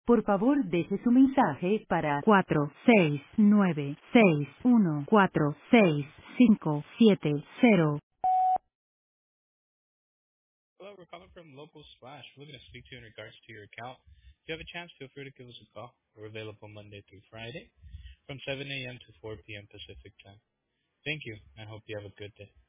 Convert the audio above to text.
Por favor, deje su mensaje para 46961465570. Hello, we're calling from Local Splash. We're looking to speak to you in regards to your account. If you have a chance, feel free to give us a call. We're available Monday through Friday from 7 a.m. to 4 p.m. Pacific time. Thank you, and hope you have a good day.